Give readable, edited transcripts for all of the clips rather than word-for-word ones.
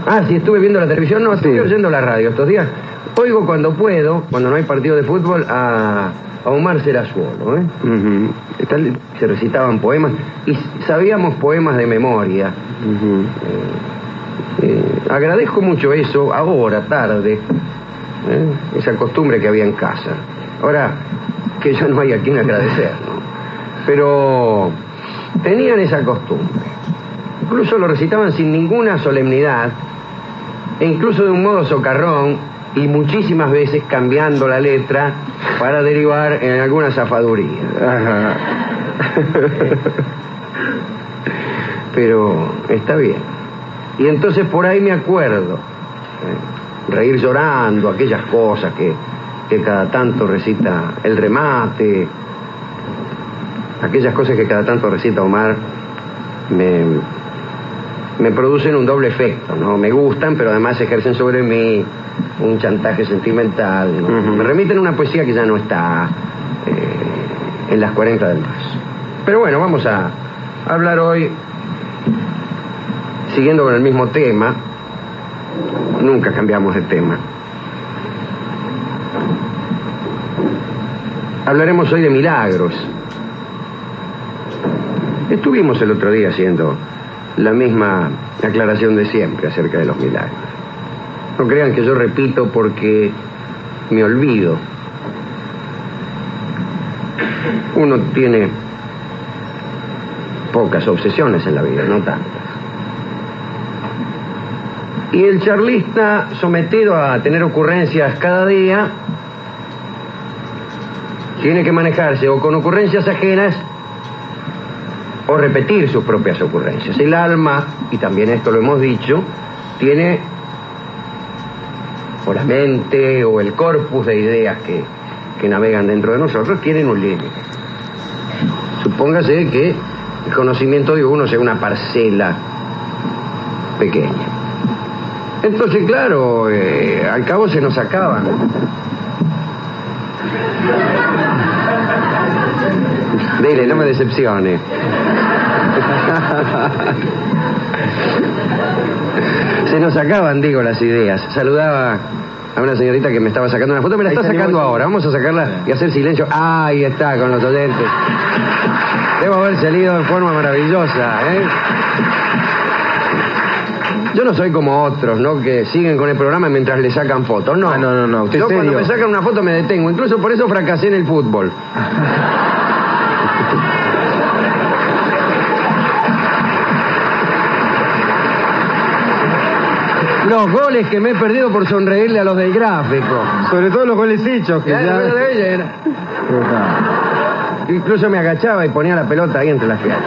Ah, sí, estuve viendo la televisión. No, estoy oyendo la radio estos días. Oigo cuando puedo, cuando no hay partido de fútbol, a Omar Serazuolo, se recitaban poemas y sabíamos poemas de memoria. Agradezco mucho eso ahora, tarde, esa costumbre que había en casa. Ahora que ya no hay a quien agradecer, ¿no? Pero tenían esa costumbre. Incluso lo recitaban sin ninguna solemnidad, e incluso de un modo socarrón, y muchísimas veces cambiando la letra para derivar en alguna zafaduría. Pero está bien. Y entonces por ahí me acuerdo, reír llorando, aquellas cosas que cada tanto recita el remate, aquellas cosas que cada tanto recita Omar, me producen un doble efecto, ¿no? Me gustan, pero además ejercen sobre mí un chantaje sentimental, ¿no? Me remiten a una poesía que ya no está en las 40 del más. Pero bueno, vamos a hablar hoy, siguiendo con el mismo tema. Nunca cambiamos de tema. Hablaremos hoy de milagros. Estuvimos el otro día haciendo la misma aclaración de siempre acerca de los milagros. No crean que yo repito porque me olvido. Uno tiene pocas obsesiones en la vida, no tantas. Y el charlista, sometido a tener ocurrencias cada día, tiene que manejarse o con ocurrencias ajenas o repetir sus propias ocurrencias. El alma, y también esto lo hemos dicho, tiene, o la mente o el corpus de ideas que navegan dentro de nosotros, tienen un límite. Supóngase que el conocimiento de uno sea una parcela pequeña. Entonces, claro, al cabo se nos acaban. Dile, no me decepcione. Se nos acaban, digo, las ideas. Saludaba a una señorita que me estaba sacando una foto. Me la está sacando ahora. Vamos a sacarla y hacer silencio. Ahí está, con los oyentes. Debo haber salido de forma maravillosa, ¿eh? Yo no soy como otros, ¿no? Que siguen con el programa mientras le sacan fotos. No, no. Yo cuando me sacan una foto me detengo. Incluso por eso fracasé en el fútbol. Los goles que me he perdido por sonreírle a los del gráfico. Sobre todo los goles hechos. Que Incluso me agachaba y ponía la pelota ahí entre las piernas.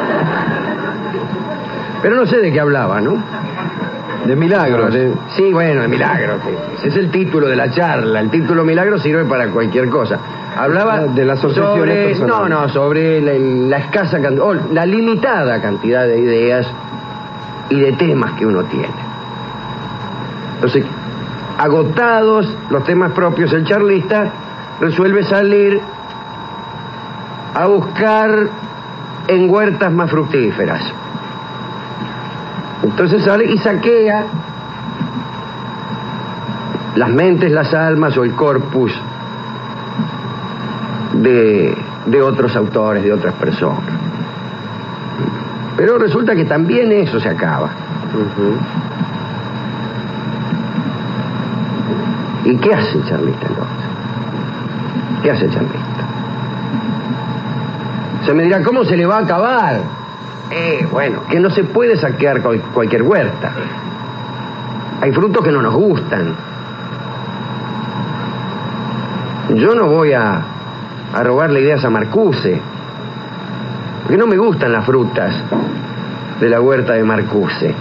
Pero no sé de qué hablaba, ¿no? De milagros. Sí, bueno, de milagros. Sí. Es el título de la charla. El título milagro sirve para cualquier cosa. Hablaba de las obsesiones personales. Sobre la escasa la limitada cantidad de ideas y de temas que uno tiene. Entonces, agotados los temas propios, el charlista resuelve salir a buscar en huertas más fructíferas. Entonces sale y saquea las mentes, las almas o el corpus de otros autores, de otras personas. Pero resulta que también eso se acaba. ¿Y qué hace el charlista entonces? ¿Qué hace el charlista? Se me dirá, ¿cómo se le va a acabar? Bueno, que no se puede saquear cualquier huerta. Hay frutos que no nos gustan. Yo no voy a robarle ideas a Marcuse, porque no me gustan las frutas de la huerta de Marcuse.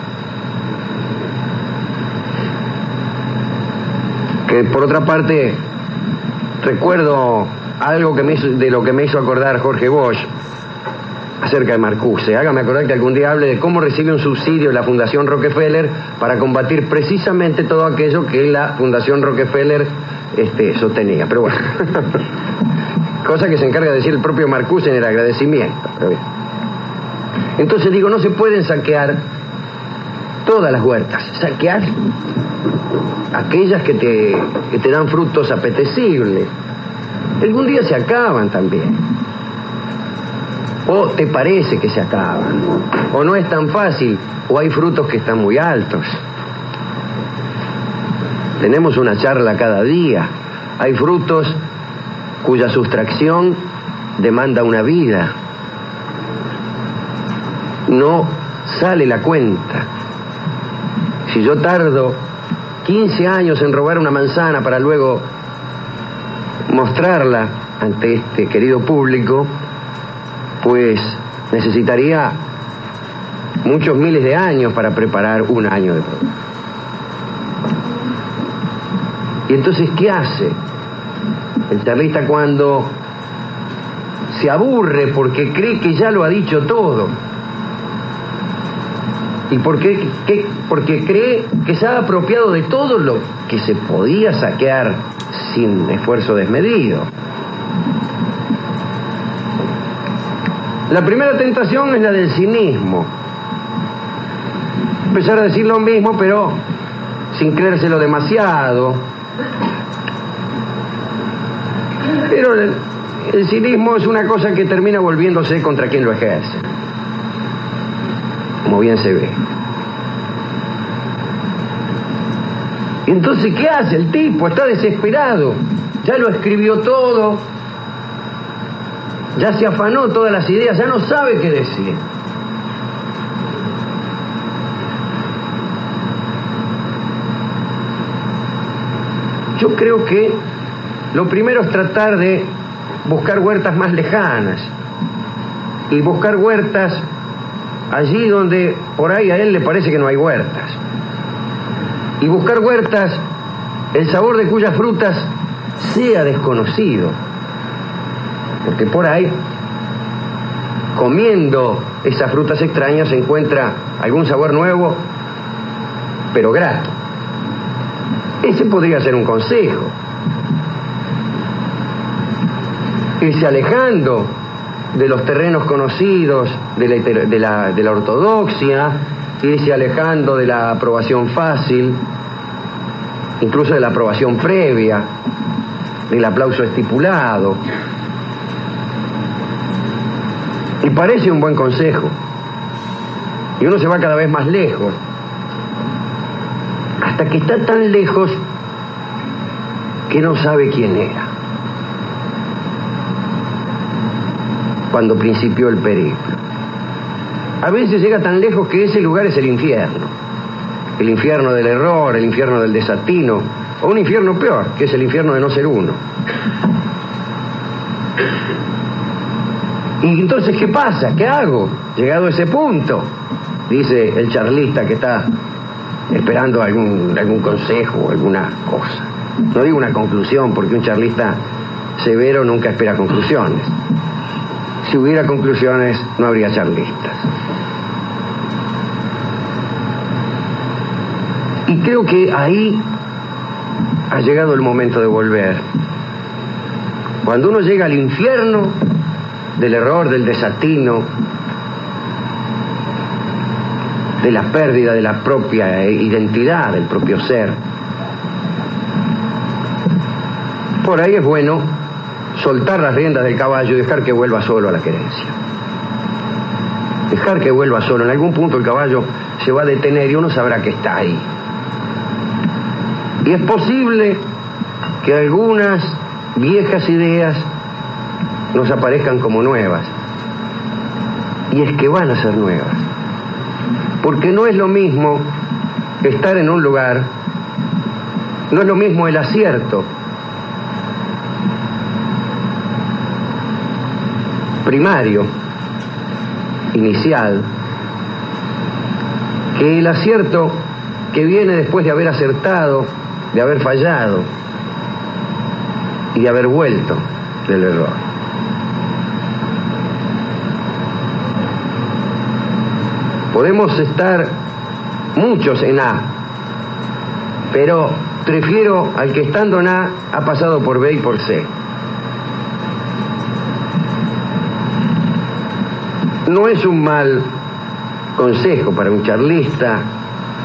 Que por otra parte recuerdo algo de lo que me hizo acordar Jorge Bosch acerca de Marcuse. Hágame acordar que algún día hable de cómo recibe un subsidio de la Fundación Rockefeller para combatir precisamente todo aquello que la Fundación Rockefeller sostenía. Pero bueno, cosa que se encarga de decir el propio Marcuse en el agradecimiento. Pero bien. Entonces digo, no se pueden saquear todas las huertas, saquear aquellas que te dan frutos apetecibles. Algún día se acaban también. O te parece que se acaban. O no es tan fácil. O hay frutos que están muy altos. Tenemos una charla cada día. Hay frutos cuya sustracción demanda una vida. No sale la cuenta. Si yo tardo 15 años en robar una manzana para luego mostrarla ante este querido público, pues necesitaría muchos miles de años para preparar un año de programa. Y entonces, ¿qué hace el charlista cuando se aburre porque cree que ya lo ha dicho todo? ¿Y porque cree que se ha apropiado de todo lo que se podía saquear sin esfuerzo desmedido? La primera tentación es la del cinismo. Empezar a decir lo mismo, pero sin creérselo demasiado. Pero el cinismo es una cosa que termina volviéndose contra quien lo ejerce, como bien se ve. Y entonces, ¿qué hace el tipo? Está desesperado. Ya lo escribió todo. Ya se afanó todas las ideas. Ya no sabe qué decir. Yo creo que lo primero es tratar de buscar huertas más lejanas. Y buscar huertas allí donde por ahí a él le parece que no hay huertas. Y buscar huertas, el sabor de cuyas frutas sea desconocido. Porque por ahí, comiendo esas frutas extrañas, se encuentra algún sabor nuevo, pero grato. Ese podría ser un consejo. Irse alejando de los terrenos conocidos, de la ortodoxia, irse alejando de la aprobación fácil, incluso de la aprobación previa, del aplauso estipulado. Y parece un buen consejo. Y uno se va cada vez más lejos, hasta que está tan lejos que no sabe quién era cuando principió el periplo. A veces llega tan lejos que ese lugar es el infierno del error, el infierno del desatino, o un infierno peor, que es el infierno de no ser uno. Y entonces, ¿qué pasa? ¿Qué hago? Llegado a ese punto, dice el charlista que está esperando algún consejo o alguna cosa. No digo una conclusión, porque un charlista severo nunca espera conclusiones. Si hubiera conclusiones, no habría charlistas. Y creo que ahí ha llegado el momento de volver. Cuando uno llega al infierno del error, del desatino, de la pérdida de la propia identidad, del propio ser, por ahí es bueno soltar las riendas del caballo y dejar que vuelva solo a la querencia. Dejar que vuelva solo. En algún punto el caballo se va a detener y uno sabrá que está ahí. Y es posible que algunas viejas ideas nos aparezcan como nuevas. Y es que van a ser nuevas. Porque no es lo mismo estar en un lugar, no es lo mismo el acierto primario, inicial, que el acierto que viene después de haber acertado, de haber fallado y de haber vuelto del error. Podemos estar muchos en A, pero prefiero al que estando en A ha pasado por B y por C. No es un mal consejo para un charlista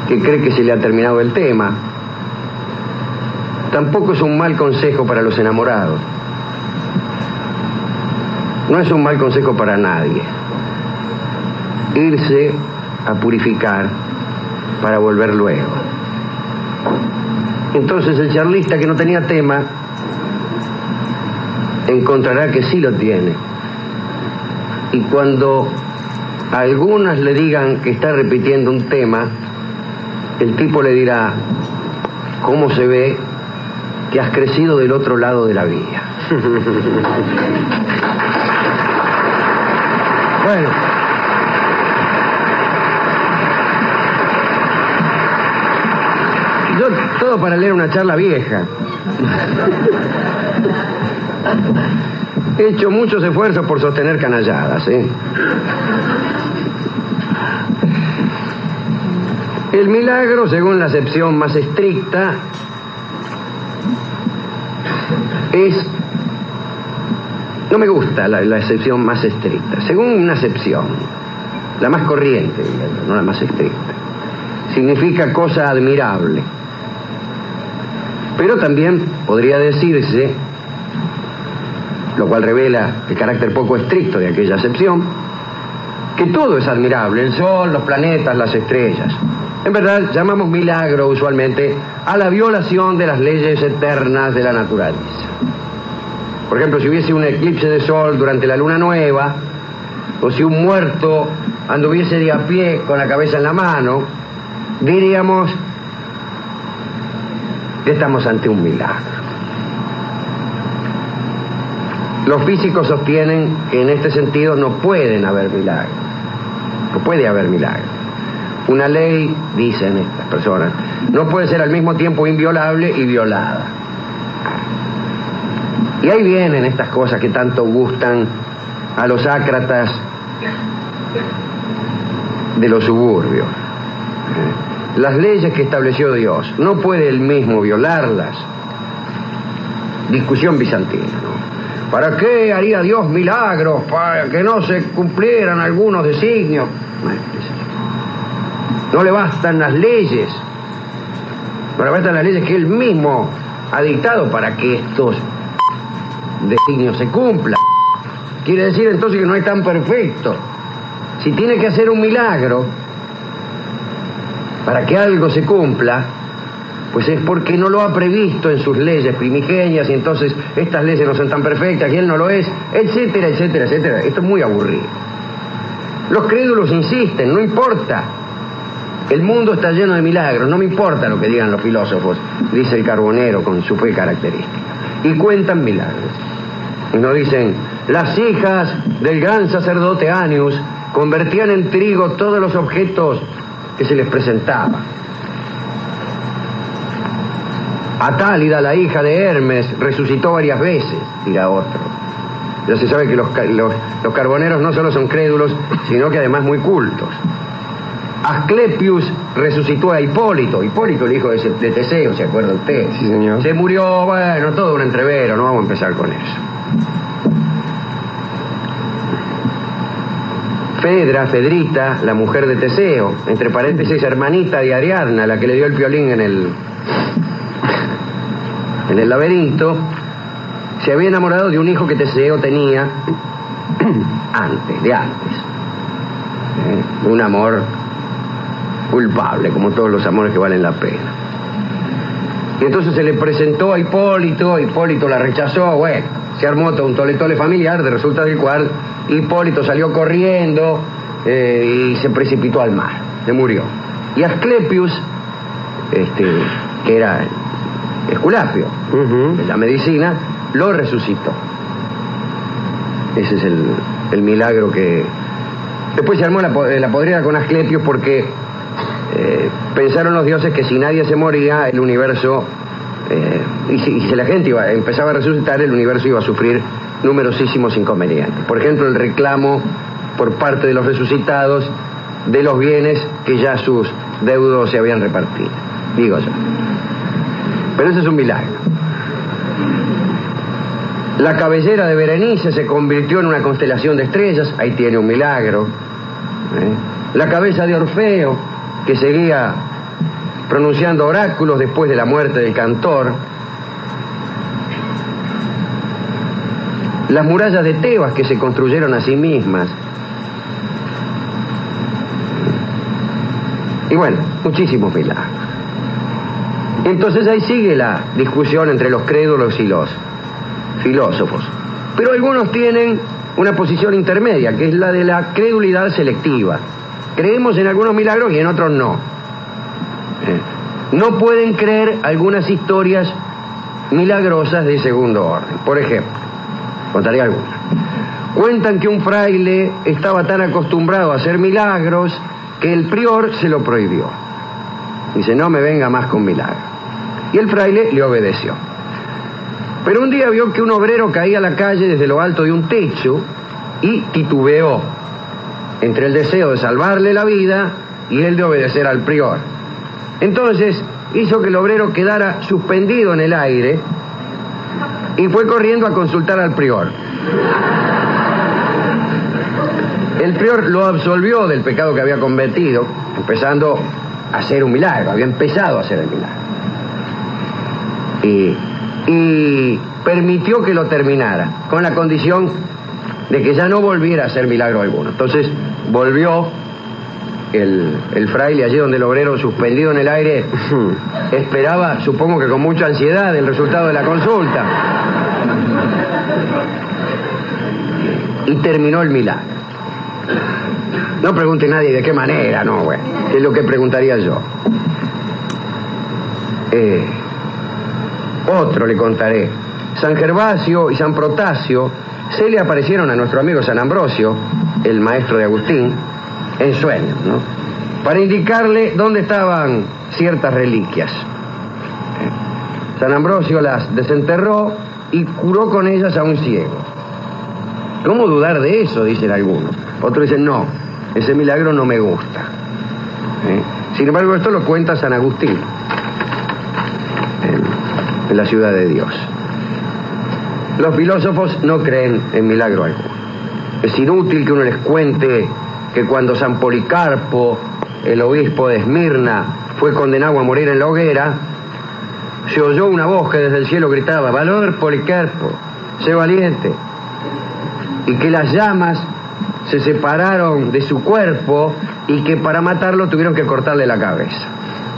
que cree que se le ha terminado el tema. Tampoco es un mal consejo para los enamorados. No es un mal consejo para nadie. Irse a purificar para volver luego. Entonces el charlista que no tenía tema encontrará que sí lo tiene. Y cuando a algunas le digan que está repitiendo un tema, el tipo le dirá: ¿cómo se ve que has crecido del otro lado de la vía? Bueno, yo todo para leer una charla vieja. He hecho muchos esfuerzos por sostener canalladas, ¿eh? El milagro, según la acepción más estricta, es... No me gusta la acepción más estricta. Según una acepción, la más corriente, digamos, no la más estricta, significa cosa admirable. Pero también podría decirse, lo cual revela el carácter poco estricto de aquella acepción, que todo es admirable: el sol, los planetas, las estrellas. En verdad, llamamos milagro usualmente a la violación de las leyes eternas de la naturaleza. Por ejemplo, si hubiese un eclipse de sol durante la luna nueva, o si un muerto anduviese de a pie con la cabeza en la mano, diríamos que estamos ante un milagro. Los físicos sostienen que en este sentido no pueden haber milagros. No puede haber milagros. Una ley, dicen estas personas, no puede ser al mismo tiempo inviolable y violada. Y ahí vienen estas cosas que tanto gustan a los ácratas de los suburbios. Las leyes que estableció Dios, no puede él mismo violarlas. Discusión bizantina, ¿no? ¿Para qué haría Dios milagros? Para que no se cumplieran algunos designios. No le bastan las leyes. No le bastan las leyes que él mismo ha dictado para que estos designios se cumplan. Quiere decir entonces que no es tan perfecto. Si tiene que hacer un milagro para que algo se cumpla, pues es porque no lo ha previsto en sus leyes primigenias, y entonces estas leyes no son tan perfectas, y él no lo es, etcétera, etcétera, etcétera. Esto es muy aburrido. Los crédulos insisten: no importa, el mundo está lleno de milagros, no me importa lo que digan los filósofos, dice el Carbonero con su fe característica. Y cuentan milagros. Y nos dicen: las hijas del gran sacerdote Anius convertían en trigo todos los objetos que se les presentaba. Atálida, la hija de Hermes, resucitó varias veces, dirá otro. Ya se sabe que los carboneros no solo son crédulos, sino que además muy cultos. Asclepius resucitó a Hipólito, el hijo de Teseo, ¿se acuerda usted? Sí, señor. Se murió, bueno, todo un entrevero, no vamos a empezar con eso. Fedrita, la mujer de Teseo, entre paréntesis hermanita de Ariadna, la que le dio el violín en el laberinto, se había enamorado de un hijo que Teseo tenía antes. Un amor culpable, como todos los amores que valen la pena. Y entonces se le presentó a Hipólito la rechazó, bueno, se armó todo un tole familiar, de resulta del cual Hipólito salió corriendo y se precipitó al mar, se murió. Y Asclepius, que era Esculapio, de la medicina, lo resucitó. Ese es el milagro que... Después se armó la podrida con Asclepius porque pensaron los dioses que si nadie se moría, el universo, y si la gente empezaba a resucitar, el universo iba a sufrir numerosísimos inconvenientes. Por ejemplo, el reclamo por parte de los resucitados de los bienes que ya sus deudos se habían repartido, digo yo. Pero ese es un milagro. La cabellera de Berenice se convirtió en una constelación de estrellas, ahí tiene un milagro. La cabeza de Orfeo, que seguía pronunciando oráculos después de la muerte del cantor. Las murallas de Tebas que se construyeron a sí mismas. Y bueno, muchísimos milagros. Entonces ahí sigue la discusión entre los crédulos y los filósofos. Pero algunos tienen una posición intermedia, que es la de la credulidad selectiva. Creemos en algunos milagros y en otros no. No pueden creer algunas historias milagrosas de segundo orden. Por ejemplo, contaré algunas. Cuentan que un fraile estaba tan acostumbrado a hacer milagros que el prior se lo prohibió. Dice, no me venga más con milagros. Y el fraile le obedeció. Pero un día vio que un obrero caía a la calle desde lo alto de un techo y titubeó entre el deseo de salvarle la vida y el de obedecer al prior. Entonces hizo que el obrero quedara suspendido en el aire y fue corriendo a consultar al prior. El prior lo absolvió del pecado que había cometido, empezando a hacer un milagro, había empezado a hacer el milagro. Y permitió que lo terminara, con la condición de que ya no volviera a hacer milagro alguno. Entonces volvió el fraile allí donde el obrero, suspendido en el aire, esperaba, supongo que con mucha ansiedad, el resultado de la consulta. Y terminó el milagro. No pregunte nadie de qué manera, no, bueno, es lo que preguntaría yo. Otro le contaré. San Gervasio y San Protasio se le aparecieron a nuestro amigo San Ambrosio, el maestro de Agustín, en sueños, ¿no? Para indicarle dónde estaban ciertas reliquias. San Ambrosio las desenterró y curó con ellas a un ciego. ¿Cómo dudar de eso?, dicen algunos. Otros dicen, no, ese milagro no me gusta. Sin embargo, esto lo cuenta San Agustín, en la ciudad de Dios. Los filósofos no creen en milagro alguno. Es inútil que uno les cuente que cuando San Policarpo, el obispo de Esmirna, fue condenado a morir en la hoguera, se oyó una voz que desde el cielo gritaba, valor Policarpo, sé valiente, y que las llamas se separaron de su cuerpo y que para matarlo tuvieron que cortarle la cabeza.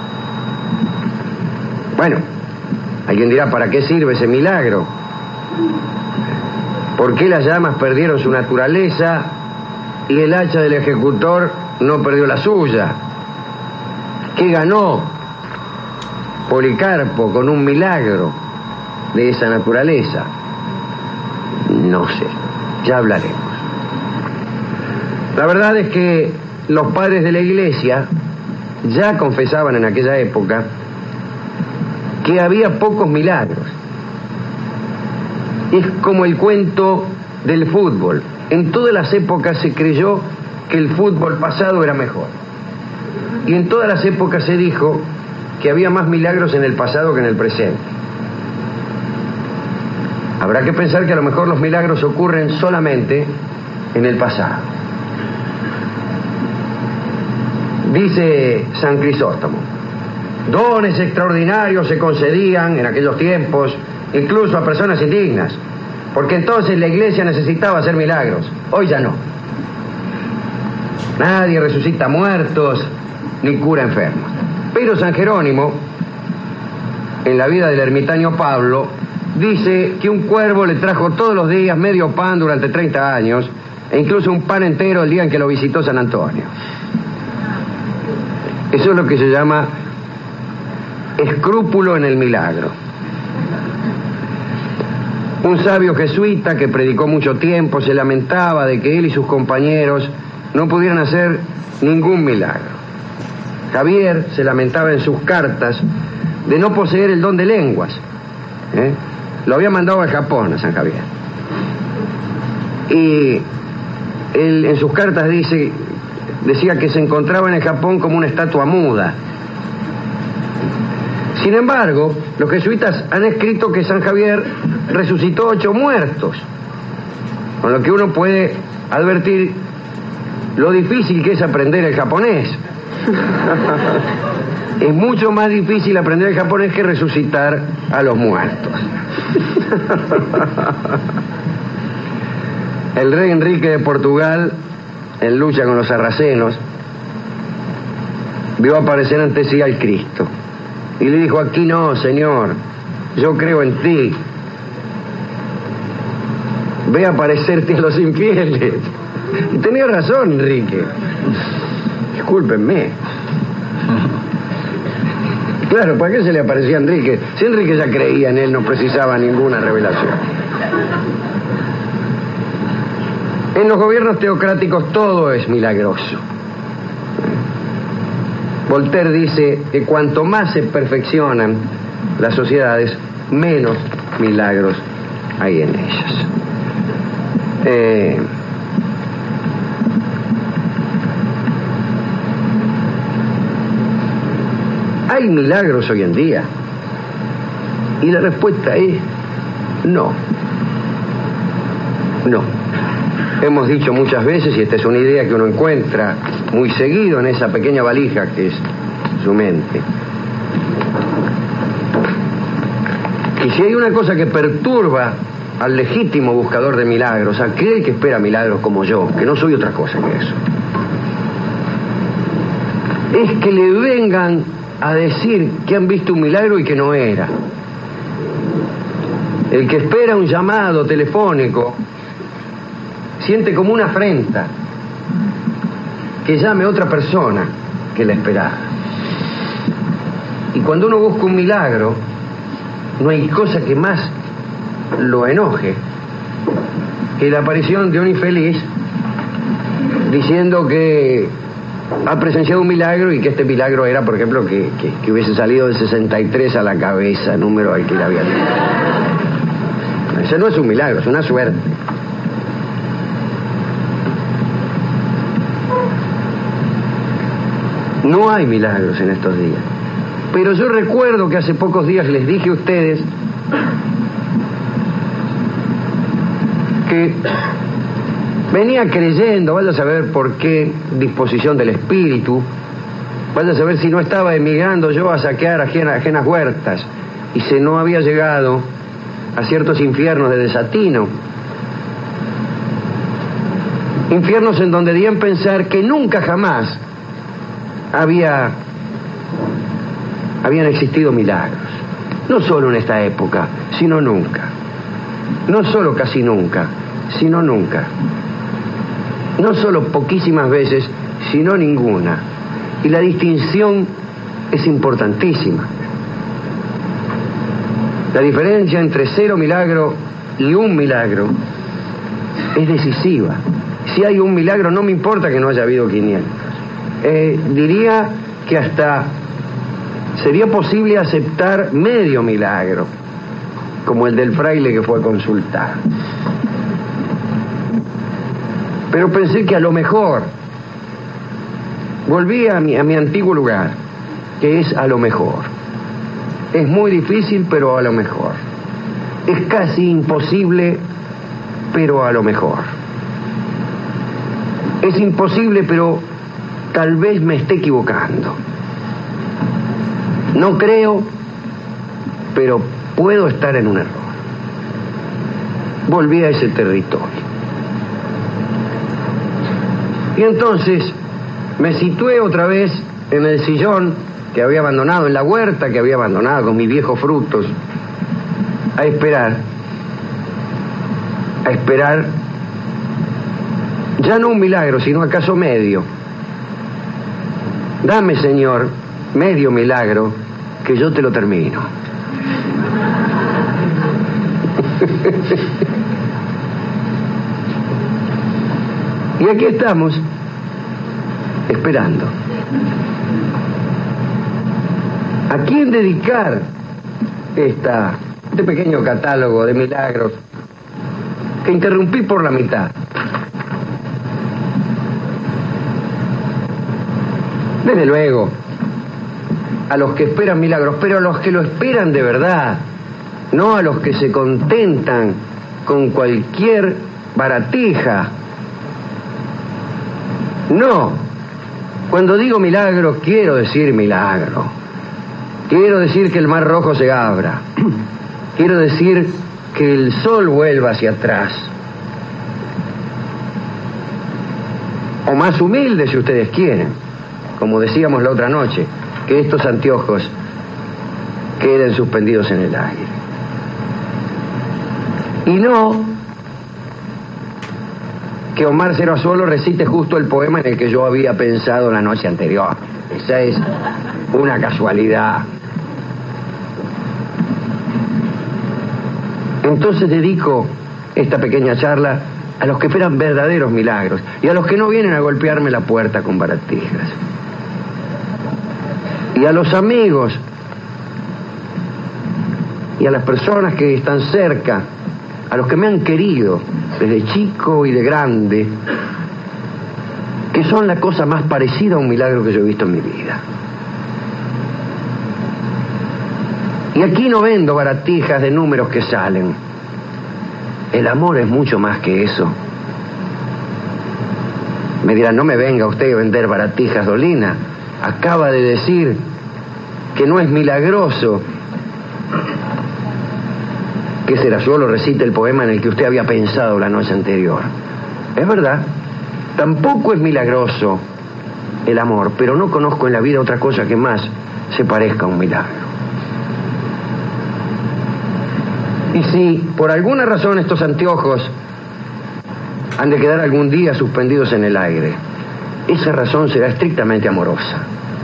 Bueno, alguien dirá, ¿para qué sirve ese milagro? ¿Por qué las llamas perdieron su naturaleza y el hacha del ejecutor no perdió la suya? ¿Qué ganó Policarpo con un milagro de esa naturaleza? No sé, ya hablaremos. La verdad es que los padres de la Iglesia ya confesaban en aquella época que había pocos milagros. Es como el cuento del fútbol. En todas las épocas se creyó que el fútbol pasado era mejor. Y en todas las épocas se dijo que había más milagros en el pasado que en el presente. Habrá que pensar que a lo mejor los milagros ocurren solamente en el pasado. Dice San Crisóstomo, dones extraordinarios se concedían en aquellos tiempos incluso a personas indignas, porque entonces la Iglesia necesitaba hacer milagros. Hoy ya no. Nadie resucita muertos ni cura enfermos. Pero San Jerónimo, en la vida del ermitaño Pablo, dice que un cuervo le trajo todos los días medio pan durante 30 años e incluso un pan entero el día en que lo visitó San Antonio. Eso es lo que se llama escrúpulo en el milagro. Un sabio jesuita que predicó mucho tiempo se lamentaba de que él y sus compañeros no pudieran hacer ningún milagro. Javier se lamentaba en sus cartas de no poseer el don de lenguas. Lo había mandado al Japón, a San Javier. Y él en sus cartas decía que se encontraba en el Japón como una estatua muda. Sin embargo, los jesuitas han escrito que San Javier resucitó 8 muertos, con lo que uno puede advertir lo difícil que es aprender el japonés. Es mucho más difícil aprender el japonés que resucitar a los muertos. El rey Enrique de Portugal, en lucha con los sarracenos, vio aparecer ante sí al Cristo y le dijo: aquí no, Señor, yo creo en ti. Ve a aparecerte a los infieles. Y tenía razón Enrique. Discúlpenme. Claro, ¿para qué se le aparecía a Enrique? Si Enrique ya creía en él, no precisaba ninguna revelación. En los gobiernos teocráticos todo es milagroso. Voltaire dice que cuanto más se perfeccionan las sociedades, menos milagros hay en ellas. ¿Hay milagros hoy en día? Y la respuesta es no. No. Hemos dicho muchas veces, y esta es una idea que uno encuentra muy seguido en esa pequeña valija que es su mente, que si hay una cosa que perturba al legítimo buscador de milagros, aquel que espera milagros como yo, que no soy otra cosa que eso, es que le vengan a decir que han visto un milagro y que no era. El que espera un llamado telefónico siente como una afrenta que llame a otra persona que la esperaba. Y cuando uno busca un milagro, no hay cosa que más lo enoje que la aparición de un infeliz diciendo que ha presenciado un milagro y que este milagro era, por ejemplo, que hubiese salido del 63 a la cabeza, número al que le había dicho. Ese no es un milagro, es una suerte. No hay milagros en estos días. Pero yo recuerdo que hace pocos días les dije a ustedes que venía creyendo, vaya a saber por qué disposición del espíritu, vaya a saber si no estaba emigrando yo a saquear ajenas huertas y si no había llegado a ciertos infiernos de desatino. Infiernos en donde debían pensar que nunca jamás habían existido milagros. No solo en esta época, sino nunca. No solo casi nunca, sino nunca. No solo poquísimas veces, sino ninguna. Y la distinción es importantísima. La diferencia entre 0 milagro y 1 milagro es decisiva. Si hay 1 milagro, no me importa que no haya habido 500. Diría que hasta sería posible aceptar medio milagro, como el del fraile que fue a consultar. Pero pensé que a lo mejor volví a mi antiguo lugar, que es a lo mejor. Es muy difícil, pero a lo mejor. Es casi imposible, pero a lo mejor. Es imposible, pero tal vez me esté equivocando. No creo, pero puedo estar en un error. Volví a ese territorio. Y entonces me situé otra vez en el sillón que había abandonado, en la huerta que había abandonado con mis viejos frutos, a esperar, ya no un milagro, sino acaso medio. Dame, Señor, medio milagro, que yo te lo termino. Y aquí estamos, esperando. ¿A quién dedicar este pequeño catálogo de milagros que interrumpí por la mitad? Desde luego, a los que esperan milagros, pero a los que lo esperan de verdad, no a los que se contentan con cualquier baratija. No, Cuando digo milagro, quiero decir milagro. Quiero decir que el mar rojo se abra. Quiero decir que el sol vuelva hacia atrás. O más humilde, si ustedes quieren. Como decíamos la otra noche, que estos anteojos queden suspendidos en el aire. Y no que Omar Cerazuelo recite justo el poema en el que yo había pensado la noche anterior. Esa es una casualidad. Entonces dedico esta pequeña charla a los que esperan verdaderos milagros y a los que no vienen a golpearme la puerta con baratijas. Y a los amigos y a las personas que están cerca, a los que me han querido desde chico y de grande, que son la cosa más parecida a un milagro que yo he visto en mi vida. Y aquí no vendo baratijas de números que salen. El amor es mucho más que eso. Me dirán, no me venga usted a vender baratijas, Dolina. Acaba de decir que no es milagroso que Cerazuelo recite el poema en el que usted había pensado la noche anterior. Es verdad, tampoco es milagroso el amor, pero no conozco en la vida otra cosa que más se parezca a un milagro. Y si por alguna razón estos anteojos han de quedar algún día suspendidos en el aire, esa razón será estrictamente amorosa.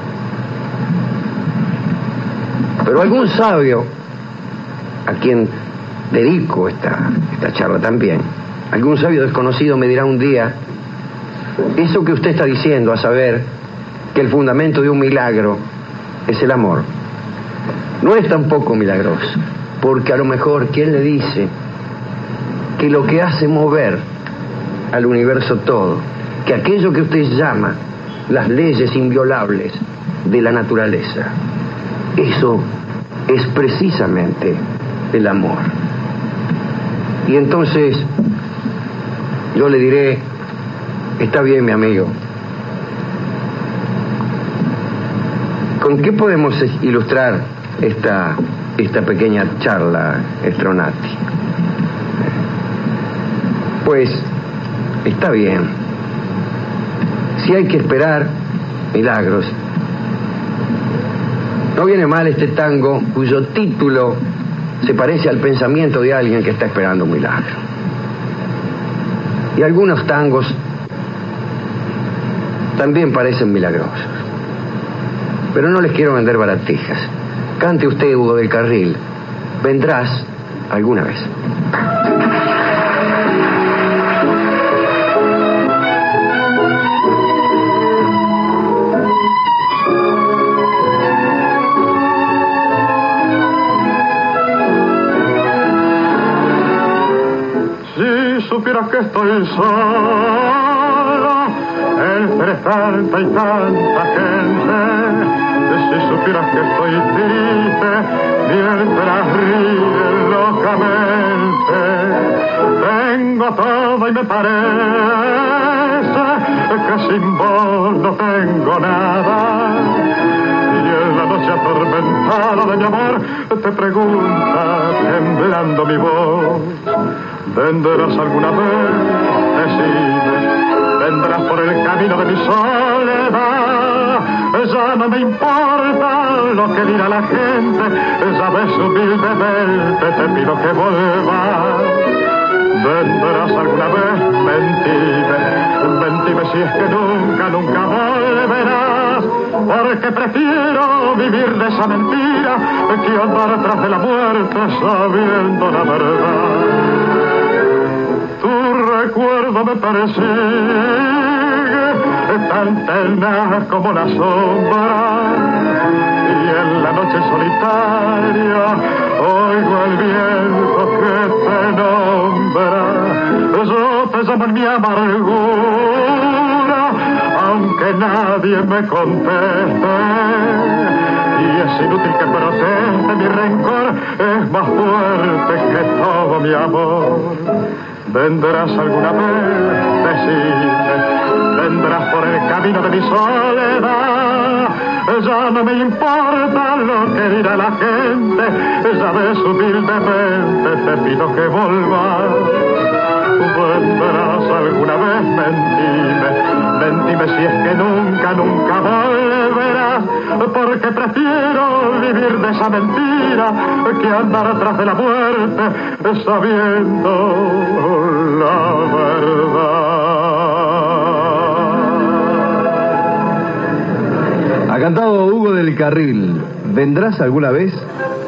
Pero algún sabio, a quien dedico esta charla también, algún sabio desconocido me dirá un día, eso que usted está diciendo, a saber que el fundamento de un milagro es el amor, no es tampoco milagroso, porque a lo mejor, ¿quién le dice que lo que hace mover al universo todo, que aquello que usted llama las leyes inviolables de la naturaleza, eso es precisamente el amor? Y entonces yo le diré, está bien, mi amigo, ¿con qué podemos ilustrar esta pequeña charla, Stronati? Pues está bien. Si hay que esperar milagros, no viene mal este tango cuyo título se parece al pensamiento de alguien que está esperando un milagro. Y algunos tangos también parecen milagrosos. Pero no les quiero vender baratijas. Cante usted, Hugo del Carril, vendrás alguna vez. Supieras que estoy solo entre tanta y tanta gente. Si supieras que estoy triste mientras ríes locamente. Tengo todo y me parece que sin vos no tengo nada. Y en la noche atormentada de mi amor te pregunta temblando mi voz: ¿vendrás alguna vez? Decime, vendrás por el camino de mi soledad. Ya no me importa lo que dirá la gente, ya ves humildemente te pido que vuelvas. ¿Vendrás alguna vez? Mentime si es que nunca volverás, porque prefiero vivir de esa mentira que andar tras de la muerte sabiendo la verdad. Tu recuerdo me persigue tan tenaz como la sombra, y en la noche solitaria oigo el viento que te nombra. Yo te llamo en mi amargura, aunque nadie me conteste, Y es inútil que proteste, mi rencor es más fuerte que todo mi amor. Vendrás alguna vez, decime, vendrás por el camino de mi soledad. Ya no me importa lo que dirá la gente, ya ves humildemente te pido que volvas. Vendrás alguna vez, mentime si es que nunca volverás, porque prefiero vivir de esa mentira que andar atrás de la muerte sabiendo la verdad. Ha cantado Hugo del Carril. ¿Vendrás alguna vez?